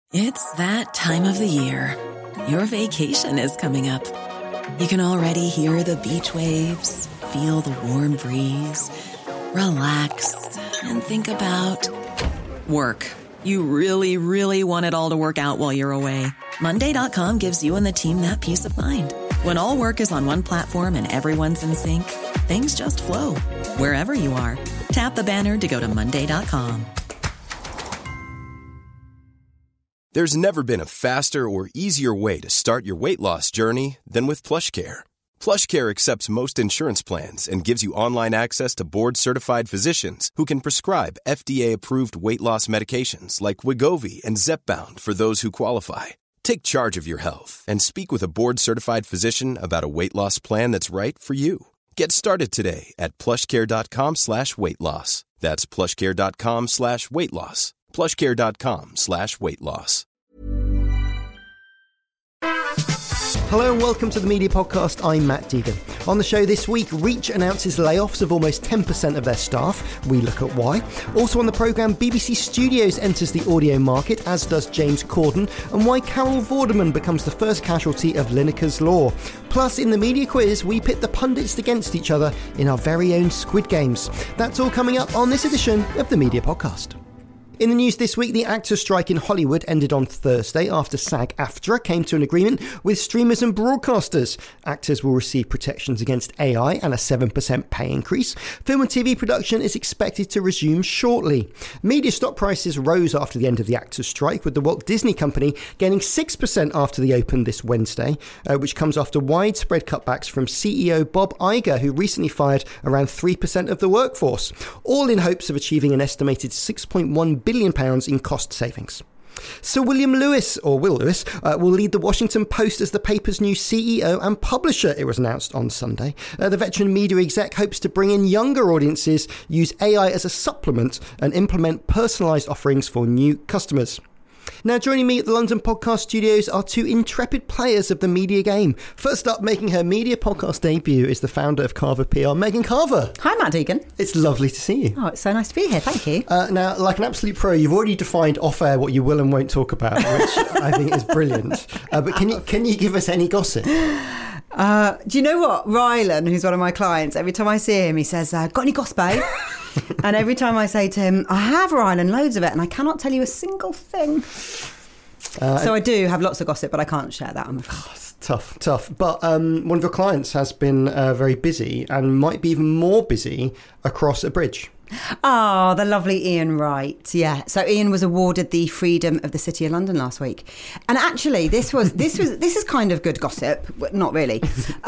It's that time of the year. Your vacation is coming up. You can already hear the beach waves, feel the warm breeze, relax, and think about work. You really, really want it all to work out while you're away. Monday.com gives you and the team that peace of mind. When all work is on one platform and everyone's in sync, things just flow. Wherever you are, tap the banner to go to Monday.com. There's never been a faster or easier way to start your weight loss journey than with PlushCare. PlushCare accepts most insurance plans and gives you online access to board-certified physicians who can prescribe FDA-approved weight loss medications like Wegovy and Zepbound for those who qualify. Take charge of your health and speak with a board-certified physician about a weight loss plan that's right for you. Get started today at plushcare.com/weight loss. That's plushcare.com/weight loss. plushcare.com/weight loss. Hello and welcome to the Media Podcast. I'm Matt Deegan. On the show this week, Reach announces layoffs of almost 10% of their staff. We look at why. Also on the programme, BBC Studios enters the audio market, as does James Corden, and why Carol Vorderman becomes the first casualty of Lineker's Law. Plus, in the media quiz, we pit the pundits against each other in our very own Squid Games. That's all coming up on this edition of the Media Podcast. In the news this week, the actors' strike in Hollywood ended on Thursday after SAG-AFTRA came to an agreement with streamers and broadcasters. Actors will receive protections against AI and a 7% pay increase. Film and TV production is expected to resume shortly. Media stock prices rose after the end of the actors' strike, with the Walt Disney Company gaining 6% after the open this Wednesday, which comes after widespread cutbacks from CEO Bob Iger, who recently fired around 3% of the workforce, all in hopes of achieving an estimated £6.1 billion in cost savings. Sir William Lewis, or Will Lewis, will lead the Washington Post as the paper's new CEO and publisher, it was announced on Sunday. The veteran media exec hopes to bring in younger audiences, use AI as a supplement, and implement personalised offerings for new customers. Now, joining me at the London Podcast Studios are two intrepid players of the media game. First up, making her media podcast debut is the founder of Carver PR, Megan Carver. Hi, Matt Deegan. It's lovely to see you. Oh, it's so nice to be here. Thank you. Now, like an absolute pro, you've already defined off-air what you will and won't talk about, which I think is brilliant. But can you give us any gossip? Do you know what? Rylan, who's one of my clients, every time I see him, he says, got any gossip, eh? And every time I say to him, I have, Rylan, loads of it, and I cannot tell you a single thing. So I do have lots of gossip, but I can't share that, I'm afraid. Tough. But one of your clients has been very busy and might be even more busy across a bridge. Oh, the lovely Ian Wright. Yeah. So Ian was awarded the Freedom of the City of London last week. And actually, this is kind of good gossip. Not really.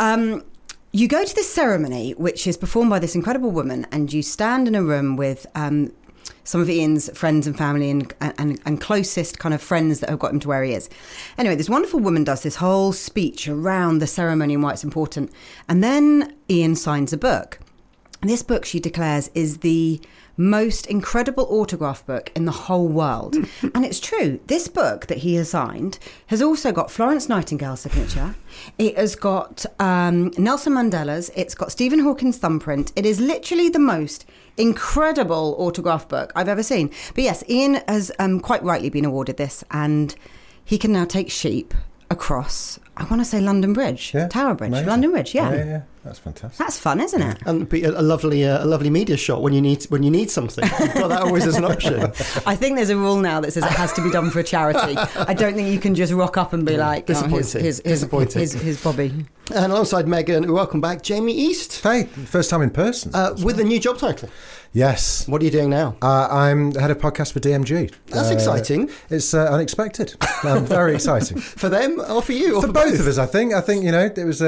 You go to this ceremony, which is performed by this incredible woman, and you stand in a room with some of Ian's friends and family and closest kind of friends that have got him to where he is. Anyway, this wonderful woman does this whole speech around the ceremony and why it's important. And then Ian signs a book. And this book, she declares, is the most incredible autograph book in the whole world. And it's true. This book that he has signed has also got Florence Nightingale's signature. It has got Nelson Mandela's. It's got Stephen Hawking's thumbprint. It is literally the most incredible autograph book I've ever seen. But yes, Ian has quite rightly been awarded this, and he can now take sheep across, I want to say London Bridge, Tower Bridge, amazing. London Bridge, Yeah, that's fantastic. That's fun, isn't it? And be a lovely media shot when you need something. You've got that always as an option. I think there's a rule now that says it has to be done for a charity. I don't think you can just rock up and be like, disappointing. Here's Bobby. And alongside Megan, welcome back, Jamie East. Hey, first time in person. With a new job title. Yes. What are you doing now? I'm head of podcast for DMG. That's exciting. It's unexpected. Very exciting. For them or for you? Or for both of us, I think. It was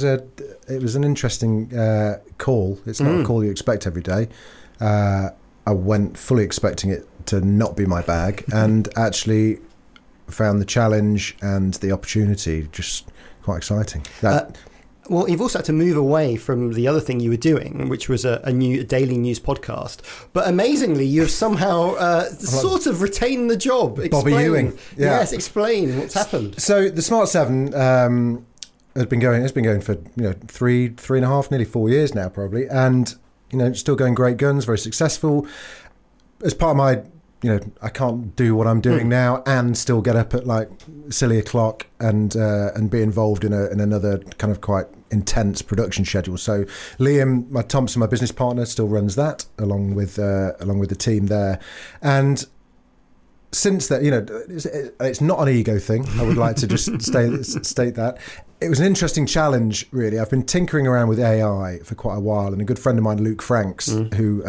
an interesting call. It's not a call you expect every day. I went fully expecting it to not be my bag, and actually found the challenge and the opportunity just quite exciting. Well, you've also had to move away from the other thing you were doing, which was a daily news podcast. But amazingly, you've somehow sort of retained the job. Bobby Ewing. Yeah. Yes, explain what's happened. So the Smart 7 has been going for 3.5, nearly 4 years now, probably, and still going great guns, very successful. As part of my I can't do what I'm doing now and still get up at like silly o'clock and be involved in another kind of quite intense production schedule. So Liam, my Thompson, my business partner, still runs that along with the team there. And since that, it's not an ego thing. I would like to just state that. It was an interesting challenge, really. I've been tinkering around with AI for quite a while, and a good friend of mine, Luke Franks, who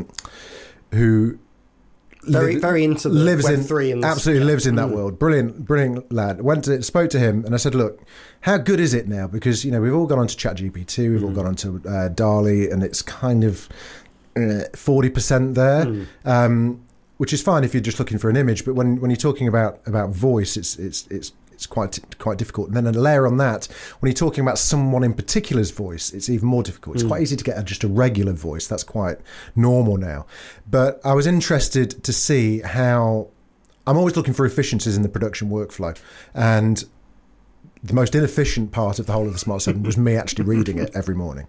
very into the Web3 and absolutely lives in that world. Brilliant lad. Spoke to him, and I said, "Look, how good is it now? Because we've all gone on to ChatGPT, we've all gone on to DALL-E, and it's kind of 40% there." Which is fine if you're just looking for an image, but when you're talking about voice, it's quite difficult. And then a layer on that, when you're talking about someone in particular's voice, it's even more difficult. It's quite easy to get just a regular voice. That's quite normal now. But I was interested to see how I'm always looking for efficiencies in the production workflow, and the most inefficient part of the whole of the Smart 7 was me actually reading it every morning.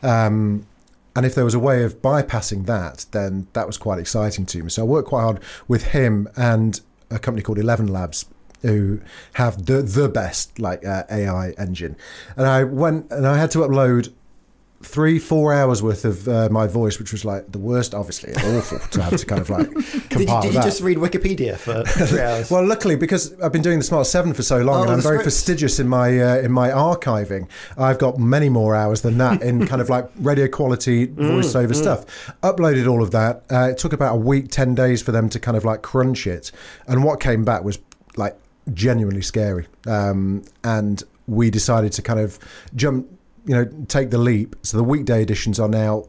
And if there was a way of bypassing that, then that was quite exciting to me. So I worked quite hard with him and a company called 11 Labs, who have the best AI engine. And I went and I had to upload 3-4 hours worth of my voice, which was like the worst, obviously awful to have to kind of like compile. Did you just read Wikipedia for 3 hours? Well, luckily, because I've been doing the Smart 7 for so long, and I'm very fastidious in my archiving, I've got many more hours than that in kind of like radio quality voiceover stuff. Uploaded all of that. It took about a week, 10 days for them to kind of like crunch it, and what came back was like genuinely scary. And we decided to kind of take the leap. So the weekday editions are now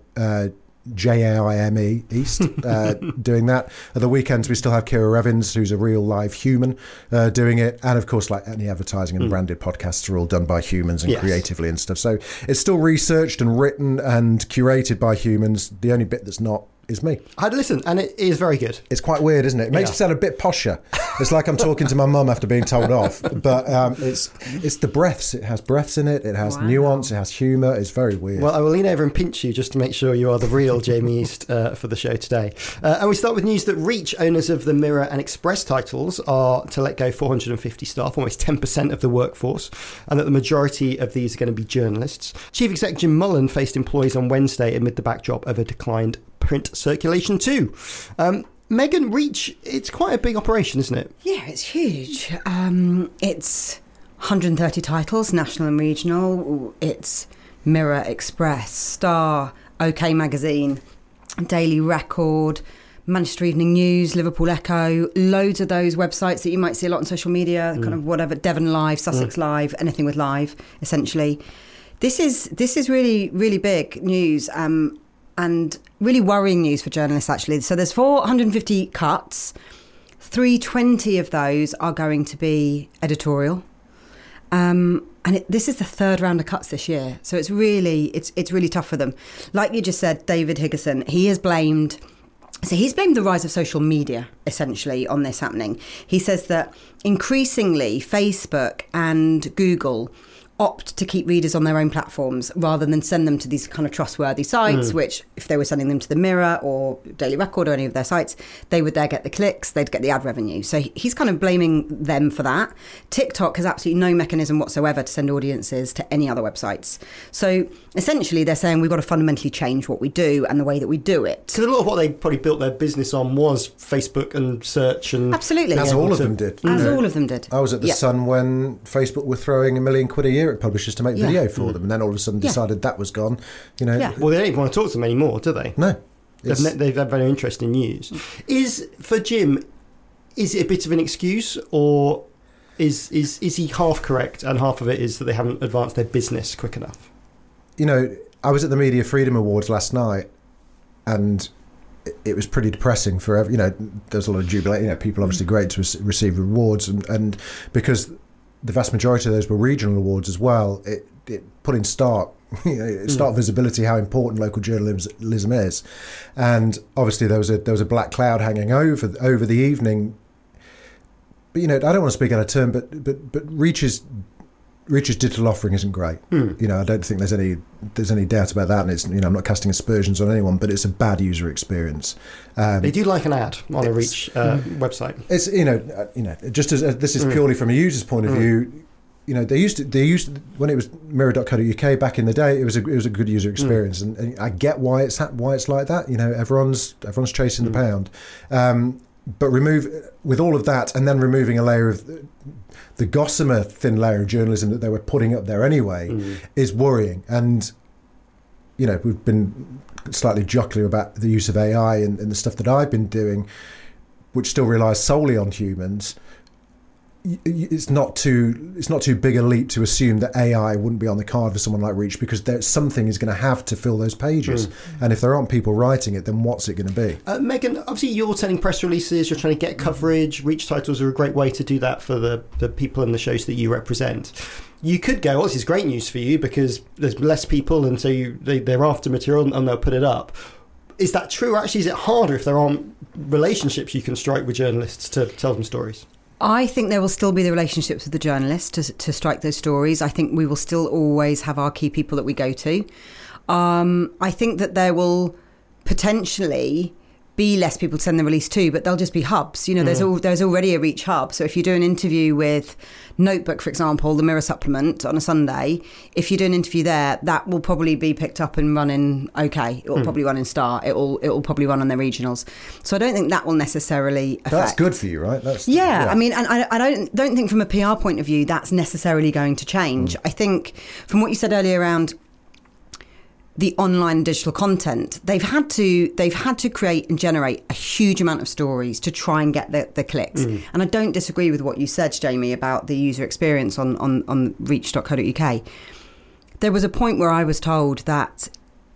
JAIME East doing that. At the weekends, we still have Kira Evans, who's a real live human, doing it. And of course, like any advertising and branded podcasts are all done by humans and creatively and stuff. So it's still researched and written and curated by humans. The only bit that's not is me. I had to listen, and it is very good. It's quite weird, isn't it? It makes me sound a bit posher. It's like I'm talking to my mum after being told off. But it's the breaths. It has breaths in it. It has nuance. It has humour. It's very weird. Well, I will lean over and pinch you just to make sure you are the real Jamie East for the show today. And we start with news that Reach, owners of the Mirror and Express titles, are to let go 450 staff, almost 10% of the workforce, and that the majority of these are going to be journalists. Chief Exec Jim Mullen faced employees on Wednesday amid the backdrop of a declined print circulation too. Megan, Reach, it's quite a big operation, isn't it? Yeah, it's huge. It's 130 titles, national and regional. It's Mirror, Express, Star, OK Magazine, Daily Record, Manchester Evening News, Liverpool Echo, loads of those websites that you might see a lot on social media, kind of whatever, Devon Live, Sussex Live, anything with live, essentially. This is really, really big news. And really worrying news for journalists, actually. So there's 450 cuts. 320 of those are going to be editorial. This is the third round of cuts this year. So it's really tough for them. Like you just said, David Higginson, he's blamed the rise of social media, essentially, on this happening. He says that increasingly Facebook and Google opt to keep readers on their own platforms rather than send them to these kind of trustworthy sites, which if they were sending them to the Mirror or Daily Record or any of their sites, they would there get the clicks, they'd get the ad revenue. So he's kind of blaming them for that. TikTok has absolutely no mechanism whatsoever to send audiences to any other websites. So essentially they're saying we've got to fundamentally change what we do and the way that we do it. Because a lot of what they probably built their business on was Facebook and search and... Absolutely. As all of them did. All of them did. I was at the Sun when Facebook were throwing £1 million a year at publishers to make video for them, and then all of a sudden decided that was gone. Well, they don't even want to talk to them anymore, do they? No. They've had very interesting news. For Jim, is it a bit of an excuse, or is he half correct and half of it is that they haven't advanced their business quick enough? I was at the Media Freedom Awards last night, and it was pretty depressing for there's a lot of jubilation. People obviously great to receive rewards, and because the vast majority of those were regional awards as well, it put in stark visibility how important local journalism is. And obviously there was a black cloud hanging over the evening. But I don't want to speak out of turn, but Reach is Reach's digital offering isn't great. I don't think there's any doubt about that, and it's I'm not casting aspersions on anyone, but it's a bad user experience. They do like an ad on a Reach website. It's just as this is purely from a user's point of view. They used when it was mirror.co.uk back in the day. It was a good user experience, and I get why it's like that. Everyone's chasing the pound, but with all of that, and then removing a layer of the gossamer thin layer of journalism that they were putting up there anyway is worrying. And we've been slightly jocular about the use of AI and the stuff that I've been doing, which still relies solely on humans. It's not too big a leap to assume that AI wouldn't be on the card for someone like Reach, because something is going to have to fill those pages, and if there aren't people writing it, then what's it going to be? Megan, obviously you're sending press releases, you're trying to get coverage. Reach titles are a great way to do that for the people in the shows that you represent. You could go, this is great news for you because there's less people, and so they're after material and they'll put it up. Is that true, or actually is it harder if there aren't relationships you can strike with journalists to tell them stories? I think there will still be the relationships with the journalists to strike those stories. I think we will still always have our key people that we go to. I think that there will potentially be less people to send the release to, but they'll just be hubs. There's already a Reach hub. So if you do an interview with Notebook, for example, the Mirror supplement on a Sunday, if you do an interview there, that will probably be picked up and run in OK. It will probably run in Star. It will probably run on their regionals. So I don't think that will necessarily affect. That's good for you, right? I mean, and I don't think from a PR point of view that's necessarily going to change. I think from what you said earlier around the online digital content, they've had to create and generate a huge amount of stories to try and get the clicks. And I don't disagree with what you said, Jamie, about the user experience on reach.co.uk. There was a point where I was told that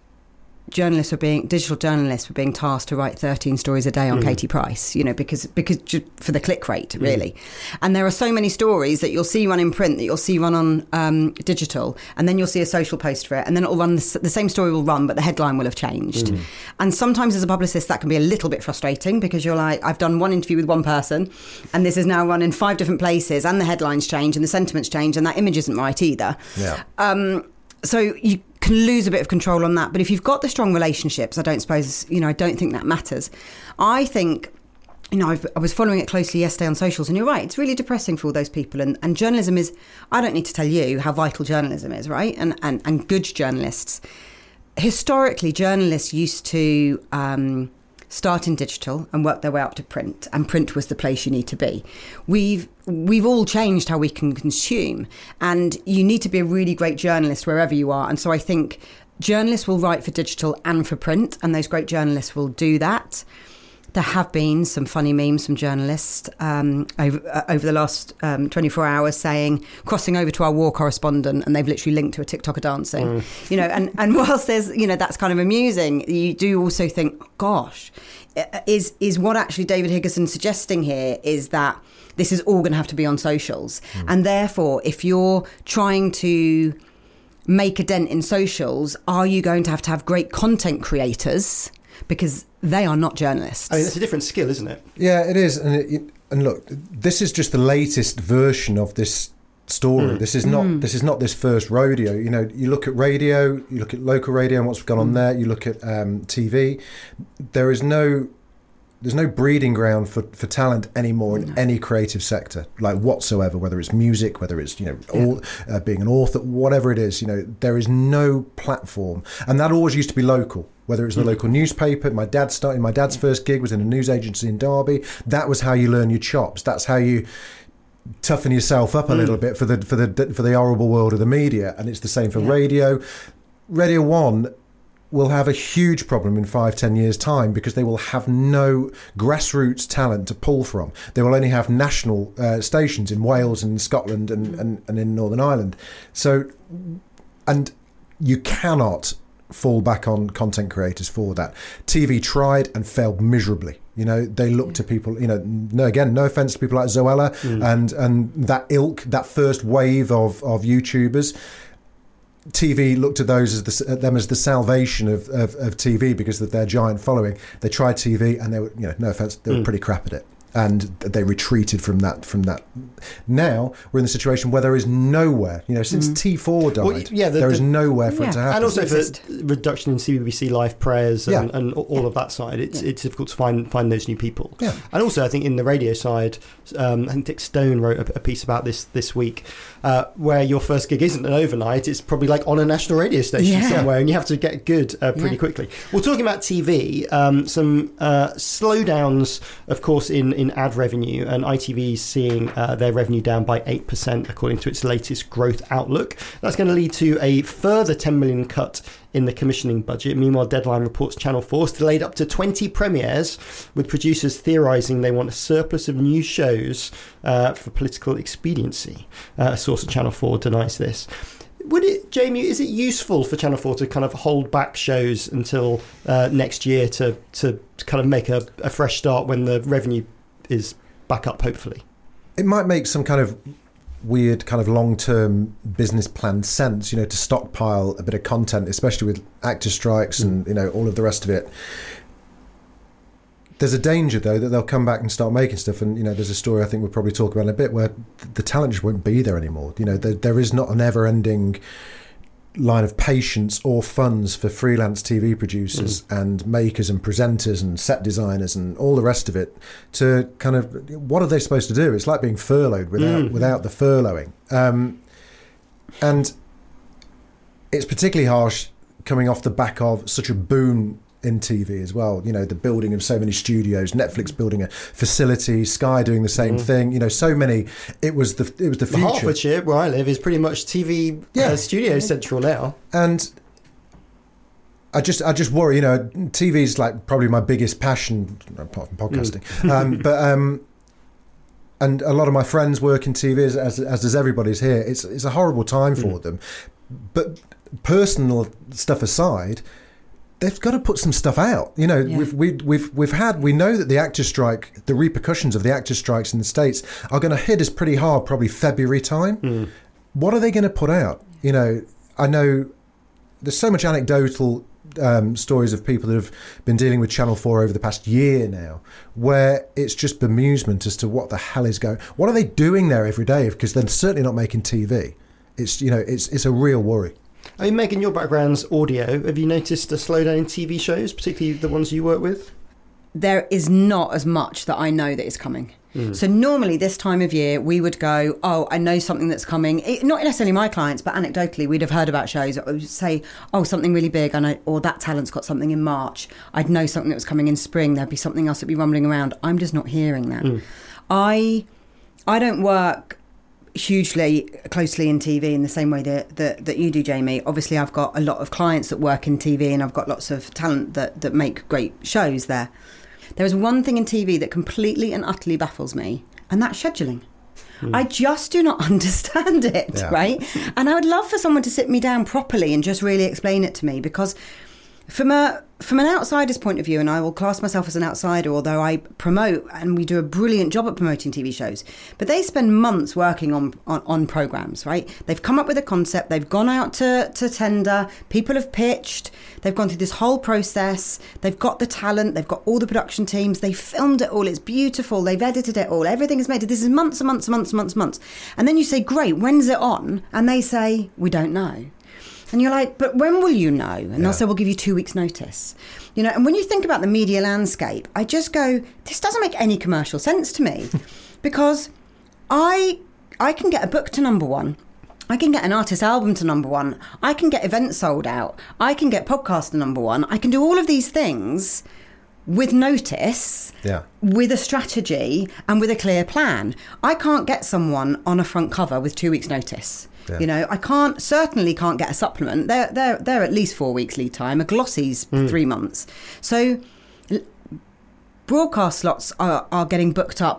digital journalists were being tasked to write 13 stories a day on Katie Price, because for the click rate, really. And there are so many stories that you'll see run in print, that you'll see run on digital, and then you'll see a social post for it, and then it'll run, the same story will run, but the headline will have changed. And sometimes as a publicist, that can be a little bit frustrating, because you're like, I've done one interview with one person, and this is now run in 5 different places, and the headlines change, and the sentiments change, and that image isn't right either. Yeah. So you can lose a bit of control on that. But if you've got the strong relationships, I don't think that matters. I think, I was following it closely yesterday on socials, and you're right, it's really depressing for all those people. And journalism is, I don't need to tell you how vital journalism is, right? And good journalists. Historically, journalists used to start in digital and work their way up to print, and print was the place you need to be. We've all changed how we can consume, and you need to be a really great journalist wherever you are. And so I think journalists will write for digital and for print, and those great journalists will do that. There have been some funny memes from journalists over the last 24 hours saying, crossing over to our war correspondent, and they've literally linked to a TikToker dancing. And whilst there's, that's kind of amusing, you do also think, gosh, is what actually David Higginson's suggesting here is that this is all going to have to be on socials. And therefore, if you're trying to make a dent in socials, are you going to have great content creators? Because they are not journalists. I mean, it's a different skill, isn't it? Yeah, it is. And look, this is just the latest version of this story. This is not this first rodeo. You look at radio, you look at local radio and what's gone on there. You look at TV. There's no breeding ground for talent anymore in any creative sector, like whatsoever. Whether it's music, whether it's being an author, whatever it is. There is no platform, and that always used to be local. Whether it was the local newspaper, my dad's first gig was in a news agency in Derby. That was how you learn your chops. That's how you toughen yourself up a little bit for the horrible world of the media. And it's the same for radio. Radio 1 will have a huge problem in 5-10 years' time, because they will have no grassroots talent to pull from. They will only have national stations in Wales and Scotland and in Northern Ireland. So, and you cannot fall back on content creators for that. TV tried and failed miserably. They look to people, no offense to people like Zoella and that ilk, that first wave of YouTubers. TV looked at them as the salvation of TV because of their giant following. They tried TV and they were, no offense, they were pretty crap at it. and they retreated from that. Now we're in the situation where there is nowhere, since T4 died, there is nowhere for it to happen. And also for reduction in CBBC live prayers and all of that side, it's difficult to find those new people. Yeah. And also I think in the radio side, I think Dick Stone wrote a piece about this week, where your first gig isn't an overnight, it's probably like on a national radio station somewhere, and you have to get good pretty quickly. Well, talking about TV, some slowdowns, of course, in ad revenue, and ITV is seeing their revenue down by 8% according to its latest growth outlook. That's going to lead to a further 10 million cut in the commissioning budget. Meanwhile, Deadline reports Channel 4's delayed up to 20 premieres, with producers theorising they want a surplus of new shows for political expediency. A source at Channel 4 denies this. Jamie, is it useful for Channel 4 to kind of hold back shows until next year to kind of make a fresh start when the revenue is back up, hopefully? It might make some kind of weird kind of long-term business plan sense, to stockpile a bit of content, especially with actor strikes and, all of the rest of it. There's a danger, though, that they'll come back and start making stuff. And, there's a story I think we'll probably talk about in a bit where the talent just won't be there anymore. There is not a never-ending line of patience or funds for freelance TV producers and makers and presenters and set designers and all the rest of it to kind of, what are they supposed to do? It's like being furloughed without the furloughing. And it's particularly harsh coming off the back of such a boom in TV as well, the building of so many studios, Netflix building a facility, Sky doing the same thing, so many. It was the future. Hertfordshire, where I live, is pretty much TV studio central now. And I just worry, TV is like probably my biggest passion apart from podcasting. And a lot of my friends work in TV, as does everybody's here. It's a horrible time for them. But personal stuff aside, they've got to put some stuff out. We know that the actor strike, the repercussions of the actor strikes in the States are going to hit us pretty hard, probably February time. What are they going to put out? I know there's so much anecdotal stories of people that have been dealing with Channel 4 over the past year now, where it's just bemusement as to what the hell is going. What are they doing there every day? Because they're certainly not making TV. It's a real worry. I mean, Megan, your background's audio. Have you noticed a slowdown in TV shows, particularly the ones you work with? There is not as much that I know that is coming. So normally this time of year we would go, I know something that's coming. Not necessarily my clients, but anecdotally we'd have heard about shows. I would say, something really big, or that talent's got something in March. I'd know something that was coming in spring. There'd be something else that'd be rumbling around. I'm just not hearing that. I don't work hugely closely in TV in the same way that you do, Jamie. Obviously I've got a lot of clients that work in TV, and I've got lots of talent that make great shows there. There is one thing in TV that completely and utterly baffles me, and that's scheduling. I just do not understand it, right? And I would love for someone to sit me down properly and just really explain it to me, because from an outsider's point of view, and I will class myself as an outsider, although I promote, and we do a brilliant job at promoting TV shows, but they spend months working on programmes, right? They've come up with a concept, they've gone out to tender, people have pitched, they've gone through this whole process, they've got the talent, they've got all the production teams, they've filmed it all, it's beautiful, they've edited it all, everything is made. This is months and months and months and months and months. And then you say, great, when's it on? And they say, we don't know. And you're like, but when will you know? And they'll say, we'll give you 2 weeks' notice. And when you think about the media landscape, I just go, this doesn't make any commercial sense to me. Because I can get a book to number one. I can get an artist album to number one. I can get events sold out. I can get podcast to number one. I can do all of these things with notice, with a strategy, and with a clear plan. I can't get someone on a front cover with 2 weeks' notice. I certainly can't get a supplement. They're at least 4 weeks lead time. A glossy's 3 months. So broadcast slots are getting booked up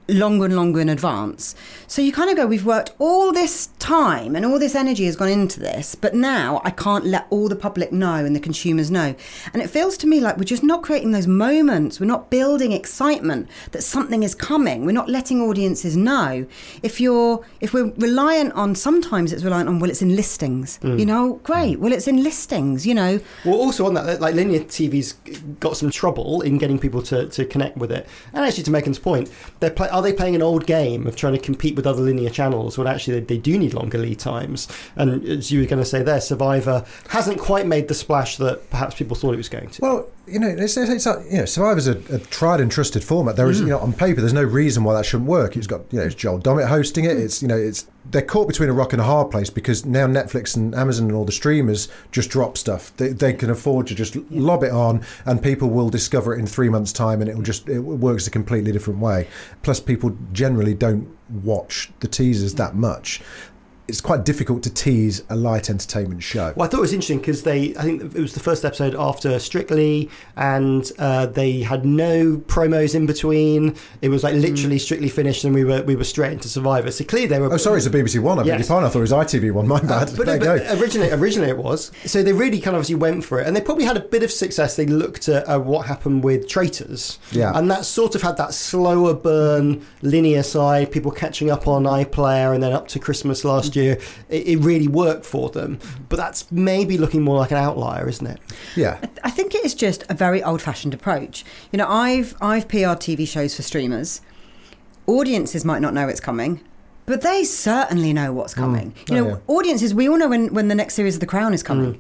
longer and longer in advance. So you kind of go, we've worked all this time and all this energy has gone into this, but now I can't let all the public know and the consumers know. And it feels to me like we're just not creating those moments. We're not building excitement that something is coming. We're not letting audiences know. If we're reliant on, sometimes it's reliant on, well, it's in listings, great. Well, it's in listings, Well, also on that, like linear TV's got some trouble in getting people to connect with it. And actually, to Megan's point, are they playing an old game of trying to compete with other linear channels when actually they do need longer lead times? And as you were going to say there, Survivor hasn't quite made the splash that perhaps people thought it was going to. Well, Survivor's a tried and trusted format. There is, on paper, there's no reason why that shouldn't work. It's got, it's Joel Dommett hosting it. It's they're caught between a rock and a hard place because now Netflix and Amazon and all the streamers just drop stuff. They can afford to just lob it on, and people will discover it in 3 months' time, and it works a completely different way. Plus, people generally don't watch the teasers that much. It's quite difficult to tease a light entertainment show. Well, I thought it was interesting because I think it was the first episode after Strictly, and they had no promos in between. It was like literally Strictly finished, and we were straight into Survivor. So clearly they were. Oh, sorry, it's a BBC One. I beg your pardon. I thought it was ITV One. My bad. But originally it was. So they really kind of obviously went for it, and they probably had a bit of success. They looked at what happened with Traitors, and that sort of had that slower burn linear side. People catching up on iPlayer, and then up to Christmas last year, it really worked for them. But that's maybe looking more like an outlier, isn't it? Yeah. I think it is just a very old-fashioned approach. I've PR'd TV shows for streamers. Audiences might not know it's coming, but they certainly know what's coming. Audiences, we all know when the next series of The Crown is coming.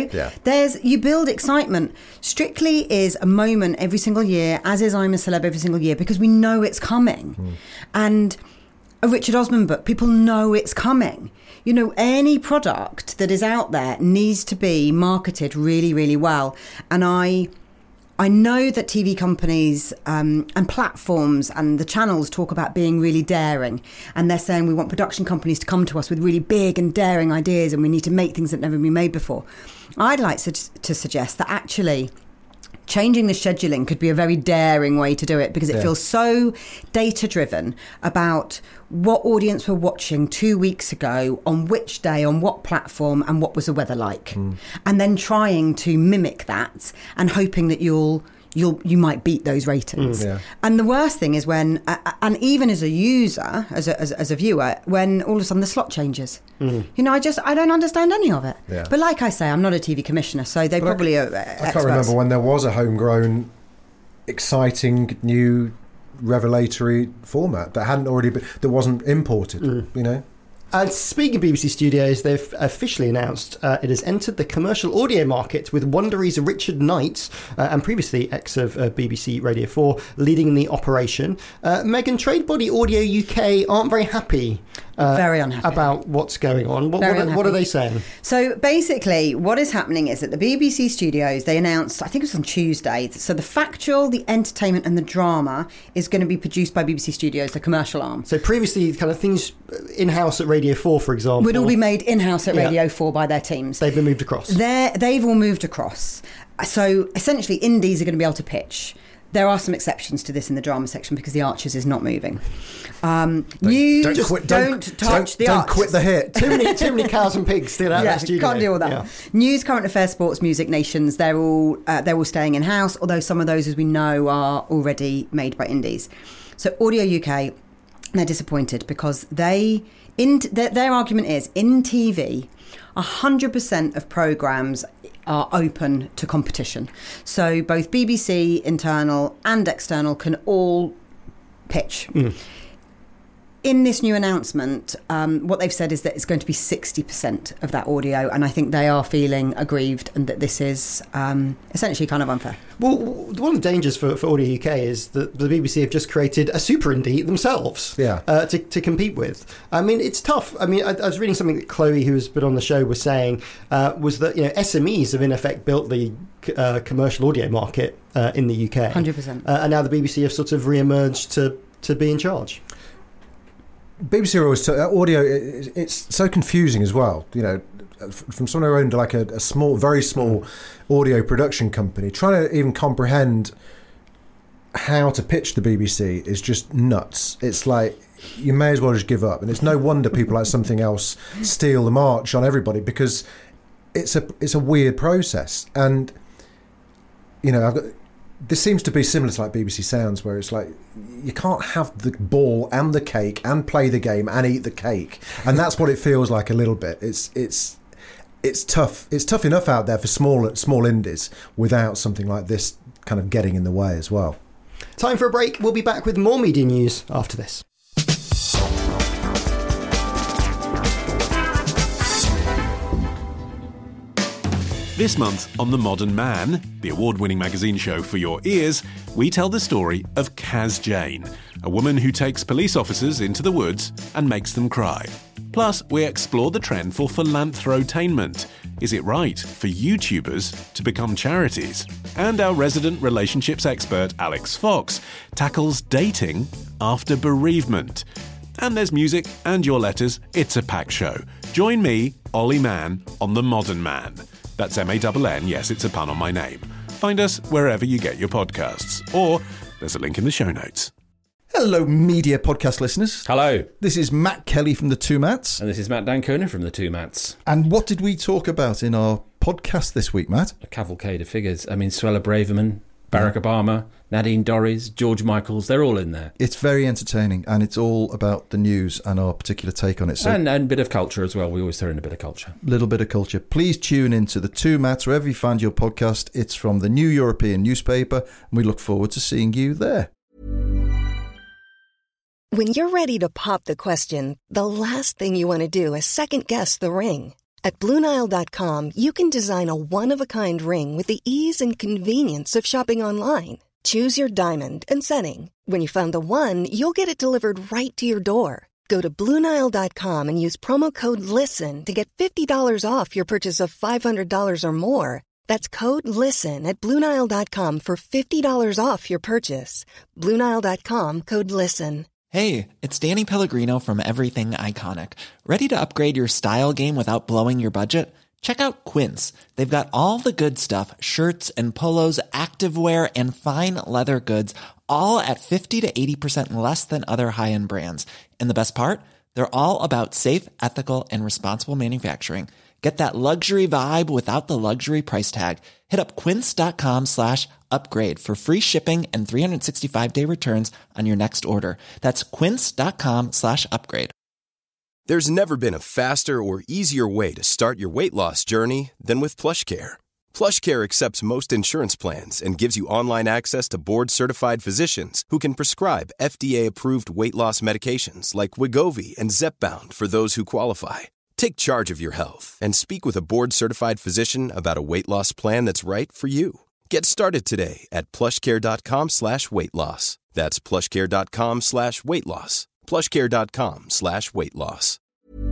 You build excitement. Strictly is a moment every single year, as is I'm a Celeb every single year, because we know it's coming. And a Richard Osman book, people know it's coming. Any product that is out there needs to be marketed really, really well. And I know that TV companies and platforms and the channels talk about being really daring. And they're saying we want production companies to come to us with really big and daring ideas, and we need to make things that have never been made before. I'd like to suggest that actually changing the scheduling could be a very daring way to do it, because it feels so data-driven about what audience were watching 2 weeks ago, on which day, on what platform, and what was the weather like. And then trying to mimic that and hoping that you might beat those ratings. And the worst thing is when, and even as a user, as a viewer, when all of a sudden the slot changes. I don't understand any of it. But like I say, I'm not a TV commissioner, so they probably are experts. I can't remember when there was a homegrown, exciting, new, revelatory format that hadn't already been, that wasn't imported. And speaking of BBC Studios, they've officially announced it has entered the commercial audio market with Wondery's Richard Knight, and previously ex of BBC Radio 4, leading the operation. Megan, trade body Audio UK aren't very happy. Very unhappy about what's going on. What are they saying? So basically, what is happening is that the BBC Studios, they announced, I think it was on Tuesday, so the factual, the entertainment and the drama is going to be produced by BBC Studios, the commercial arm. So previously, kind of things in-house at Radio 4, for example, would all be made in-house at Radio 4 by their teams. They've been moved across. They've all moved across. So essentially, indies are going to be able to pitch. There are some exceptions to this in the drama section because The Archers is not moving. Don't touch the Archers. Don't quit the hit. Too many cows and pigs still out of the studio. Can't deal with that. News, current affairs, sports, music, nations, they're all staying in-house, although some of those, as we know, are already made by indies. So Audio UK, they're disappointed because their argument is, in TV, 100% of programmes are open to competition. So both BBC, internal and external, can all pitch. In this new announcement, what they've said is that it's going to be 60% of that audio, and I think they are feeling aggrieved and that this is essentially kind of unfair. Well, one of the dangers for Audio UK is that the BBC have just created a super indie themselves to compete with. I mean, it's tough. I mean, I was reading something that Chloe, who has been on the show, was saying, was that SMEs have in effect built the commercial audio market in the UK. 100%. And now the BBC have sort of re-emerged to be in charge. BBC are always audio. It's so confusing as well. From someone who owned like a small, very small audio production company, trying to even comprehend how to pitch the BBC is just nuts. It's like you may as well just give up, and it's no wonder people like Something Else steal the march on everybody, because it's a weird process. And you know, this seems to be similar to like BBC Sounds, where it's like you can't have the ball and the cake and play the game and eat the cake, and that's what it feels like a little bit. It's tough. It's tough enough out there for small indies without something like this kind of getting in the way as well. Time for a break. We'll be back with more media news after this. This month on The Modern Man, the award-winning magazine show for your ears, we tell the story of Kaz Jane, a woman who takes police officers into the woods and makes them cry. Plus, we explore the trend for philanthrotainment. Is it right for YouTubers to become charities? And our resident relationships expert, Alex Fox, tackles dating after bereavement. And there's music and your letters. It's a packed show. Join me, Ollie Mann, on The Modern Man. That's M-A-N-N, yes, it's a pun on my name. Find us wherever you get your podcasts. Or there's a link in the show notes. Hello, media podcast listeners. Hello. This is Matt Kelly from The Two Matts. And this is Matt Dancona from The Two Matts. And what did we talk about in our podcast this week, Matt? A cavalcade of figures. I mean, Suella Braverman, Barack Obama, Nadine Dorries, George Michaels, they're all in there. It's very entertaining, and it's all about the news and our particular take on it. So, and a bit of culture as well. We always throw in a bit of culture. Little bit of culture. Please tune in to The Two Matts, wherever you find your podcast. It's from the New European newspaper, and we look forward to seeing you there. When you're ready to pop the question, the last thing you want to do is second-guess the ring. At BlueNile.com, you can design a one-of-a-kind ring with the ease and convenience of shopping online. Choose your diamond and setting. When you find the one, you'll get it delivered right to your door. Go to BlueNile.com and use promo code LISTEN to get $50 off your purchase of $500 or more. That's code LISTEN at BlueNile.com for $50 off your purchase. BlueNile.com, code LISTEN. Hey, it's Danny Pellegrino from Everything Iconic. Ready to upgrade your style game without blowing your budget? Check out Quince. They've got all the good stuff, shirts and polos, activewear, and fine leather goods, all at 50 to 80% less than other high-end brands. And the best part? They're all about safe, ethical, and responsible manufacturing. Get that luxury vibe without the luxury price tag. Hit up quince.com/upgrade for free shipping and 365-day returns on your next order. That's quince.com/upgrade. There's never been a faster or easier way to start your weight loss journey than with PlushCare. PlushCare accepts most insurance plans and gives you online access to board-certified physicians who can prescribe FDA-approved weight loss medications like Wegovy and Zepbound for those who qualify. Take charge of your health and speak with a board-certified physician about a weight loss plan that's right for you. Get started today at plushcare.com/weightloss. That's plushcare.com/weightloss. plushcare.com/weightloss.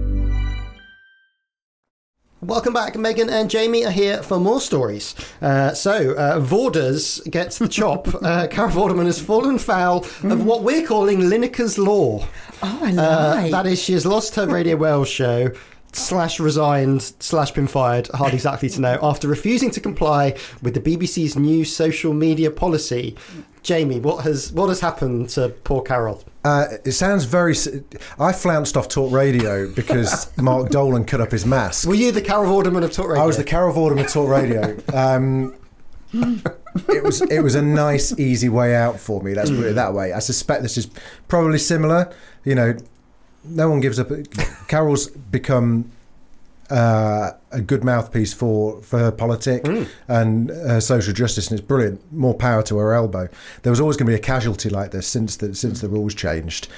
Welcome back. Megan and Jamie are here for more stories. Vorders gets the chop. Cara Vorderman has fallen foul of what we're calling Lineker's Law. Oh, I like. That is, she has lost her Radio Wales show, /resigned, /been fired, hard exactly to know, after refusing to comply with the BBC's new social media policy. Jamie, what has happened to poor Carol? It sounds very... I flounced off Talk Radio because Mark Dolan cut up his mask. Were you the Carol Vorderman of Talk Radio? I was the Carol Vorderman of Talk Radio. It was a nice, easy way out for me. Let's put it that way. I suspect this is probably similar. You know, no one gives up. Carol's become a good mouthpiece for her politic and social justice, and it's brilliant. More power to her elbow. There was always going to be a casualty like this since the rules changed.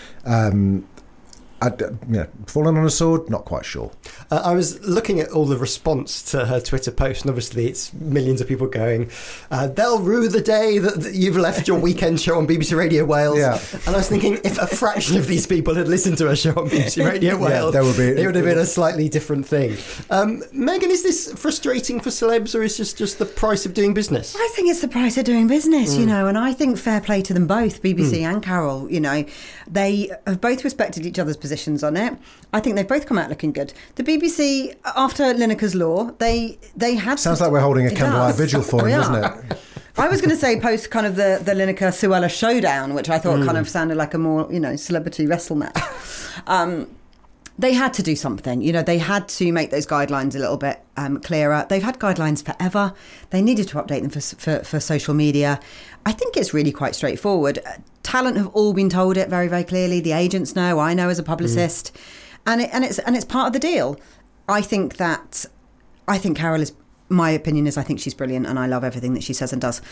Fallen on a sword, not quite sure. I was looking at all the response to her Twitter post, and obviously it's millions of people going, they'll rue the day that you've left your weekend show on BBC Radio Wales. Yeah. And I was thinking, if a fraction of these people had listened to a show on BBC Radio Wales, it would have been a slightly different thing. Megan, is this frustrating for celebs, or is this just the price of doing business? I think it's the price of doing business, you know, and I think fair play to them both, BBC and Carol. You know, they have both respected each other's positions on it. I think they've both come out looking good. The BBC, after Lineker's Law, they had... Sounds like we're holding a candlelight vigil for him, doesn't it? I was going to say post kind of the Lineker Suella showdown, which I thought kind of sounded like a more, celebrity wrestle match. They had to do something, they had to make those guidelines a little bit clearer. They've had guidelines forever. They needed to update them for social media. I think it's really quite straightforward. Talent have all been told it very, very clearly. The agents know, I know as a publicist, and it's part of the deal. I think Carol is, my opinion is, I think she's brilliant, and I love everything that she says and does.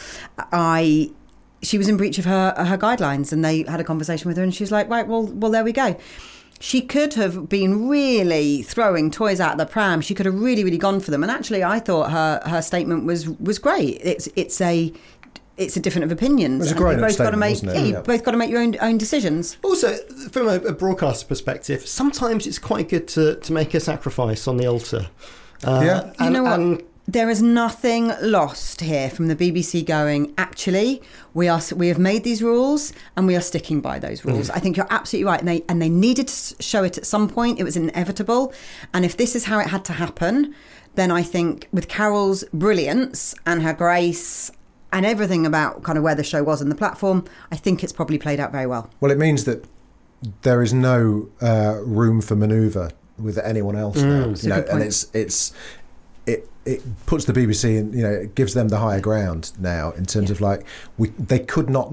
She was in breach of her guidelines, and they had a conversation with her, and she was like, right, well, there we go. She could have been really throwing toys out of the pram. She could have really, really gone for them. And actually, I thought her statement was great. It's a difference of opinions. It was a grown-up statement, wasn't it? You've both got to make your own decisions. Also, from a broadcaster perspective, sometimes it's quite good to make a sacrifice on the altar. Yeah. You know what? There is nothing lost here from the BBC going, actually, we have made these rules and we are sticking by those rules. I think you're absolutely right. And they needed to show it at some point. It was inevitable. And if this is how it had to happen, then I think with Carol's brilliance and her grace and everything about kind of where the show was on the platform, I think it's probably played out very well. Well, it means that there is no room for manoeuvre with anyone else now. And it puts the BBC in, it gives them the higher ground now in terms of they could not,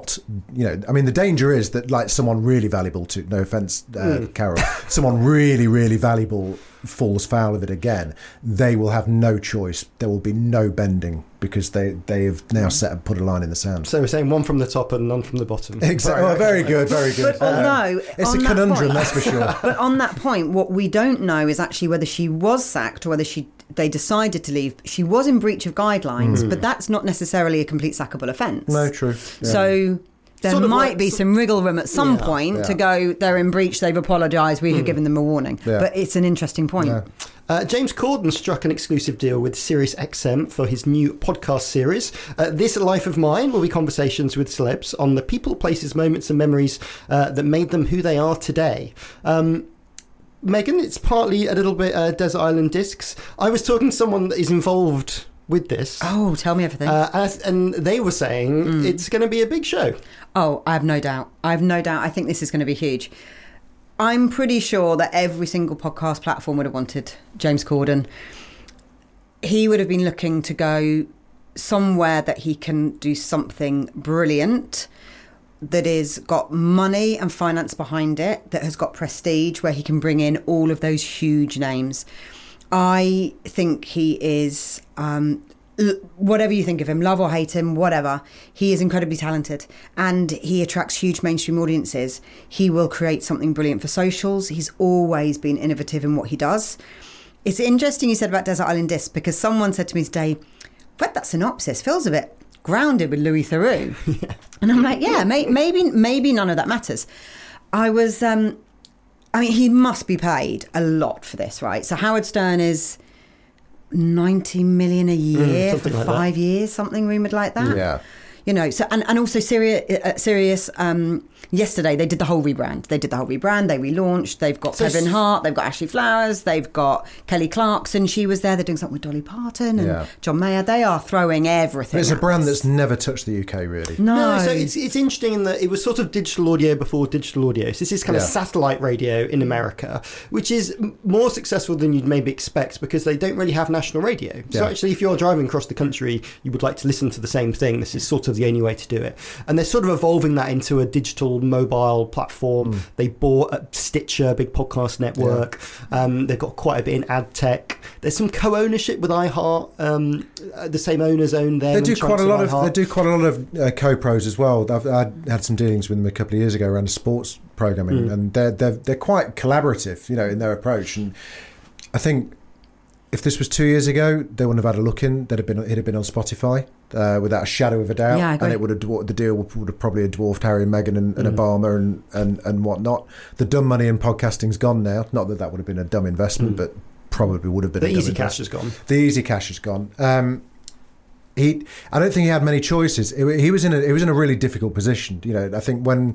the danger is that someone really valuable to, no offence, Carol, someone really, really valuable falls foul of it again. They will have no choice. There will be no bending because they have now put a line in the sand. So we're saying one from the top and none from the bottom. Exactly. Oh, very good, very good. But it's a conundrum, that's for sure. But on that point, what we don't know is actually whether she was sacked or whether they decided to leave. She was in breach of guidelines, but that's not necessarily a complete sackable offence. No, true. Yeah. So there might be some wriggle room at some point to go, they're in breach, they've apologised, we have given them a warning. Yeah. But it's an interesting point. Yeah. James Corden struck an exclusive deal with SiriusXM for his new podcast series. This Life of Mine will be conversations with celebs on the people, places, moments and memories that made them who they are today. Megan, it's partly a little bit Desert Island Discs. I was talking to someone that is involved with this. Oh, tell me everything. And they were saying it's going to be a big show. Oh, I have no doubt. I think this is going to be huge. I'm pretty sure that every single podcast platform would have wanted James Corden. He would have been looking to go somewhere that he can do something brilliant, that is got money and finance behind it, that has got prestige, where he can bring in all of those huge names. I think he is, whatever you think of him, love or hate him, whatever, he is incredibly talented and he attracts huge mainstream audiences. He will create something brilliant for socials. He's always been innovative in what he does. It's interesting you said about Desert Island Discs, because someone said to me today, read that synopsis, feels a bit grounded with Louis Theroux. And I'm like, yeah, maybe none of that matters. I was, he must be paid a lot for this, right? So Howard Stern is 90 million a year for 5 years, something rumoured like that. Yeah. So and also Sirius, yesterday they did the whole rebrand. They relaunched. They've got Kevin Hart, they've got Ashley Flowers, they've got Kelly Clarkson. She was there. They're doing something with Dolly Parton and John Mayer. They are throwing everything. It's a brand that's never touched the UK, really. No, so it's interesting in that it was sort of digital audio before digital audio. So this is kind of satellite radio in America, which is more successful than you'd maybe expect because they don't really have national radio. So actually, if you're driving across the country, you would like to listen to the same thing. This is sort of the only way to do it. And they're sort of evolving that into a digital mobile platform. They bought Stitcher, big podcast network. They've got quite a bit in ad tech. There's some co-ownership with iHeart. The same owners own them. They do quite a lot of co-pros as well. I had some dealings with them a couple of years ago around sports programming, and they're quite collaborative, in their approach. And I think if this was 2 years ago, they wouldn't have had a look in. It'd have been on Spotify without a shadow of a doubt. Yeah, I agree. And it would have the deal would have probably dwarfed Harry and Meghan and Obama and whatnot. The dumb money in podcasting's gone now. Not that would have been a dumb investment, but probably would have been. The easy cash has gone. The easy cash has gone. I don't think he had many choices. He was in a really difficult position. I think when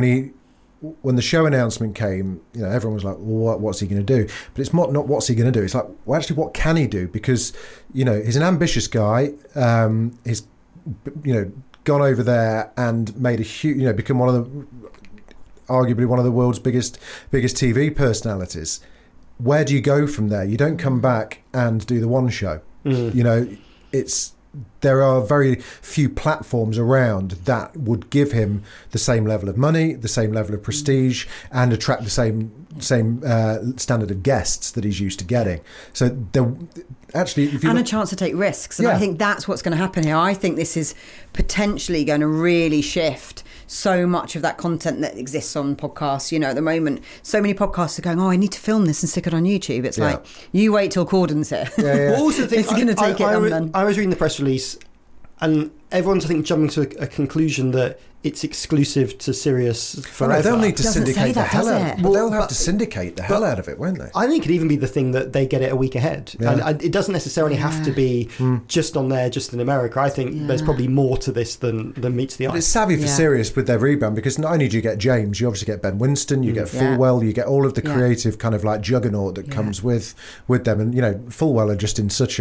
the show announcement came, everyone was like, well, what's he going to do? But it's not what's he going to do. It's like, well, actually, what can he do? Because, he's an ambitious guy. gone over there and made a huge, become arguably one of the world's biggest TV personalities. Where do you go from there? You don't come back and do the one show. There are very few platforms around that would give him the same level of money, the same level of prestige, and attract the same standard of guests that he's used to getting. So a chance to take risks, and I think that's what's going to happen here. I think this is potentially going to really shift so much of that content that exists on podcasts. At the moment, so many podcasts are going, I need to film this and stick it on YouTube. It's like, you wait till Corden's here. Well, also think it's going to take I was reading the press release, and everyone's, I think, jumping to a conclusion that it's exclusive to Sirius forever. They'll need to syndicate the hell out of it. They'll have to syndicate the hell out of it, won't they? I think it could even be the thing that they get it a week ahead. Yeah. And it doesn't necessarily have to be just on there, just in America. I think there's probably more to this than meets the eye. But it's savvy for Sirius with their rebrand, because not only do you get James, you obviously get Ben Winston, you get Fulwell, you get all of the creative kind of like juggernaut that comes with them. And, Fulwell are just in such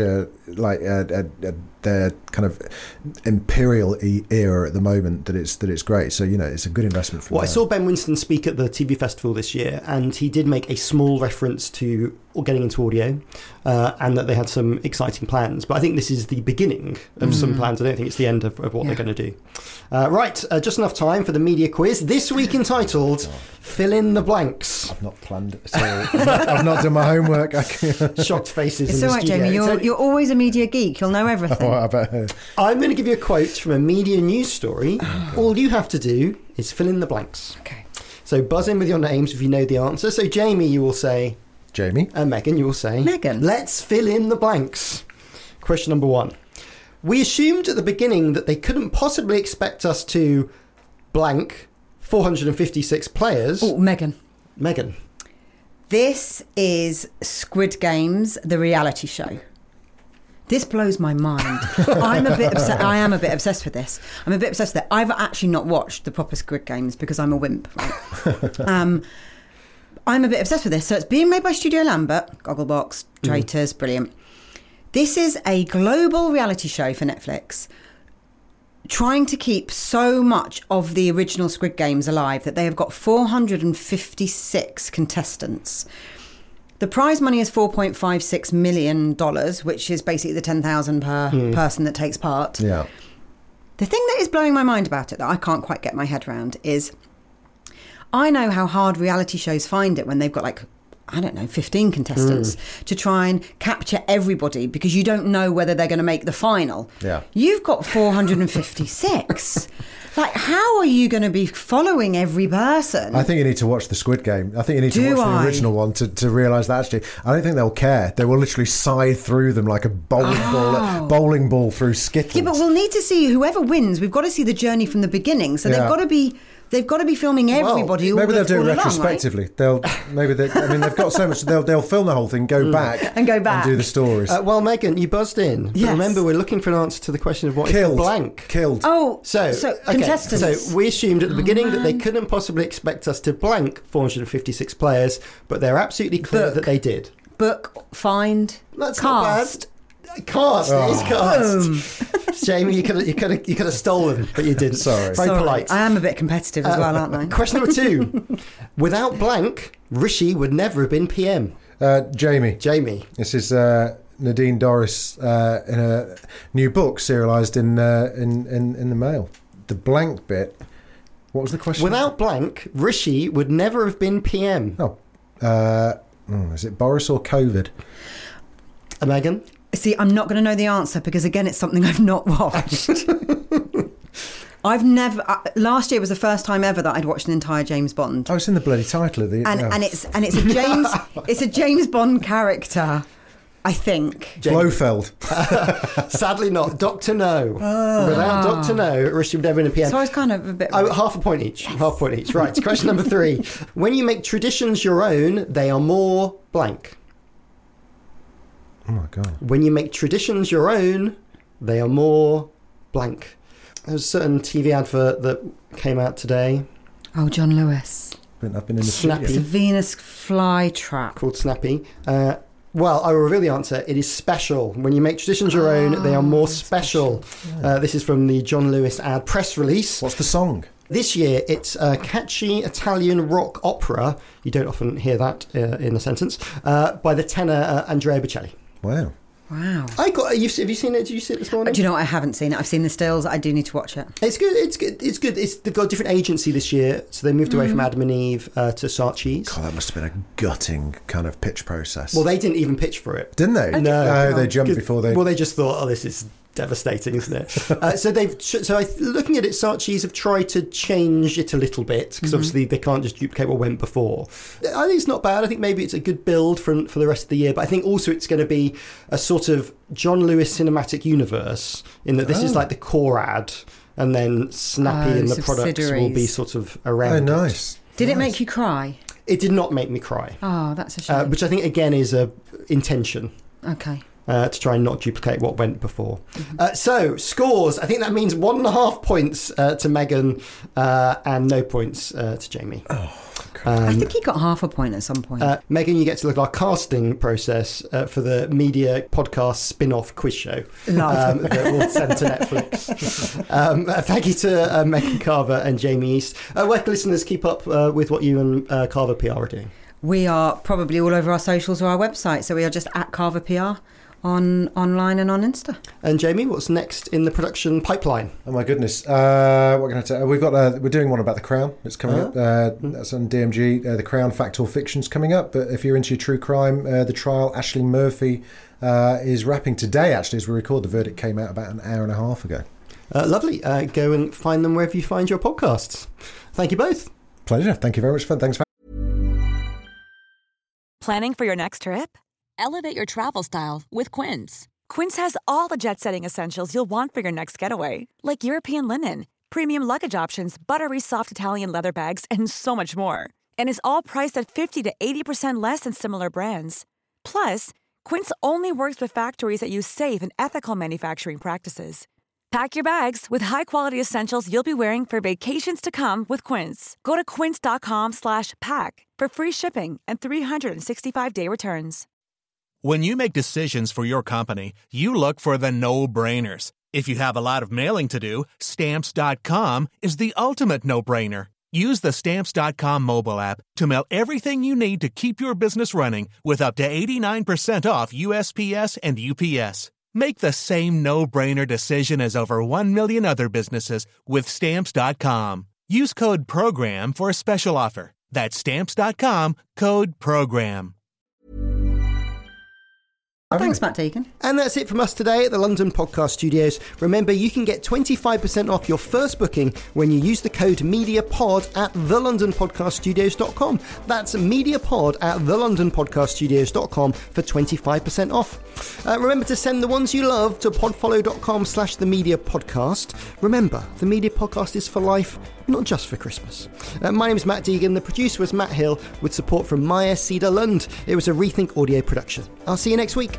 their kind of imperial era at the moment that it's great. So it's a good investment for them. I saw Ben Winston speak at the TV festival this year, and he did make a small reference to getting into audio, and that they had some exciting plans. But I think this is the beginning of some plans. I don't think it's the end of what they're going to do. Just enough time for the media quiz this week, entitled "Fill in the Blanks." I've not planned it at all. I've not done my homework. Shocked faces. It's in all the right, studio. Jamie. You're always a media geek. You'll know everything. I'm going to give you a quote from a media news story. All you have to do is fill in the blanks. Okay. So buzz in with your names if you know the answer. So Jamie, you will say Jamie. And Megan, you will say Megan. Let's fill in the blanks. Question number 1. We assumed at the beginning that they couldn't possibly expect us to blank 456 players. Oh, Megan. Megan. This is Squid Games, the reality show. This blows my mind. I am a bit obsessed with this. I'm a bit obsessed with it. I've actually not watched the proper Squid Games because I'm a wimp. Right? I'm a bit obsessed with this. So it's being made by Studio Lambert, Gogglebox, Traitors, brilliant. This is a global reality show for Netflix, trying to keep so much of the original Squid Games alive that they have got 456 contestants. The prize money is $4.56 million, which is basically the $10,000 per person that takes part. Yeah. The thing that is blowing my mind about it that I can't quite get my head around is I know how hard reality shows find it when they've got 15 contestants to try and capture everybody, because you don't know whether they're going to make the final. Yeah. You've got 456. How are you going to be following every person? I think you need to watch the Squid Game. I think you need to watch the original one to realise that actually, I don't think they'll care. They will literally scythe through them like a bowling ball through Skittles. Yeah, but we'll need to see whoever wins. We've got to see the journey from the beginning. So they've got to be filming everybody. Maybe they'll do it retrospectively. Along, right? They've got so much. They'll film the whole thing, go back, and do the stories. Well, Megan, you buzzed in. But remember, we're looking for an answer to the question of what is blank. Killed. Oh, so contestants. So we assumed at the beginning that they couldn't possibly expect us to blank 456 players, but they're absolutely clear that they did. Book, find, That's cast. Not bad. Cast. It is cast. Jamie, you could have stolen, but you didn't. Sorry. Very polite. I am a bit competitive as well, aren't I? Question number 2. Without blank, Rishi would never have been PM. Jamie. This is Nadine Dorries in a new book serialised in the Mail. The blank bit. What was the question? Without blank, Rishi would never have been PM. Is it Boris or COVID? Megan? See, I'm not going to know the answer because, again, it's something I've not watched. I've never. Last year was the first time ever that I'd watched an entire James Bond. Oh, it's in the bloody title of the. And it's a James. It's a James Bond character, I think. Blofeld. Sadly not. Dr. No. Without Dr. No, Rishi would never been a PM. So I was kind of a bit. Half a point each. Right. Question number 3. When you make traditions your own, they are more blank. Oh my God. When you make traditions your own, they are more blank. There's a certain TV advert that came out today. Oh, John Lewis. I've been in the Snappy. It's a Venus flytrap. Called Snappy. Well, I will reveal the answer. It is special. When you make traditions your own, they are more special. This is from the John Lewis ad press release. What's the song? This year, it's a catchy Italian rock opera. You don't often hear that in a sentence. By the tenor Andrea Bocelli. Wow. Wow. Have you seen it? Did you see it this morning? Do you know what? I haven't seen it. I've seen the stills. I do need to watch it. It's good. They've got a different agency this year, so they moved away from Adam and Eve to Saatchi's. God, that must have been a gutting kind of pitch process. Well, they didn't even pitch for it. Didn't they? No. They jumped before they... Well, they just thought, this is devastating, isn't it? Looking at it, Saatchi's have tried to change it a little bit, because obviously they can't just duplicate what went before. I think it's not bad. I think maybe it's a good build for the rest of the year, but I think also it's going to be a sort of John Lewis cinematic universe, in that this is like the core ad, and then Snappy and the products will be sort of around. Oh, nice. Did it make you cry? It did not make me cry. Oh, that's a shame. Which I think, again, is a intention. Okay. To try and not duplicate what went before. So, scores. I think that means 1.5 points to Megan and no points to Jamie. I think he got half a point at some point. Megan, you get to look at our casting process for the media podcast spin-off quiz show that we'll send to Netflix. Thank you to Megan Carver and Jamie East. Where can listeners keep up with what you and Carver PR are doing? We are probably all over our socials or our website, so we are just at Carver PR. Online and on Insta. And Jamie, what's next in the production pipeline? Oh my goodness! What can I tell? We're doing one about The Crown. It's coming up. That's on DMG. The Crown: Fact or Fiction's coming up. But if you're into your true crime, the trial Ashley Murphy is wrapping today. Actually, as we record, the verdict came out about an hour and a half ago. Lovely. Go and find them wherever you find your podcasts. Thank you both. Pleasure. Thank you very much. Thanks for. Planning for your next trip? Elevate your travel style with Quince. Quince has all the jet-setting essentials you'll want for your next getaway, like European linen, premium luggage options, buttery soft Italian leather bags, and so much more. And is all priced at 50 to 80% less than similar brands. Plus, Quince only works with factories that use safe and ethical manufacturing practices. Pack your bags with high-quality essentials you'll be wearing for vacations to come with Quince. Go to quince.com/pack for free shipping and 365-day returns. When you make decisions for your company, you look for the no-brainers. If you have a lot of mailing to do, Stamps.com is the ultimate no-brainer. Use the Stamps.com mobile app to mail everything you need to keep your business running with up to 89% off USPS and UPS. Make the same no-brainer decision as over 1 million other businesses with Stamps.com. Use code PROGRAM for a special offer. That's Stamps.com, code PROGRAM. Thanks, Matt Deegan. And that's it from us today at the London Podcast Studios. Remember, you can get 25% off your first booking when you use the code MEDIAPOD at thelondonpodcaststudios.com. That's MEDIAPOD at thelondonpodcaststudios.com for 25% off. Remember to send the ones you love to podfollow.com/themediapodcast. Remember, the Media Podcast is for life, not just for Christmas. My name is Matt Deegan. The producer was Matt Hill, with support from Maya Cedar Lund. It was a Rethink Audio production. I'll see you next week.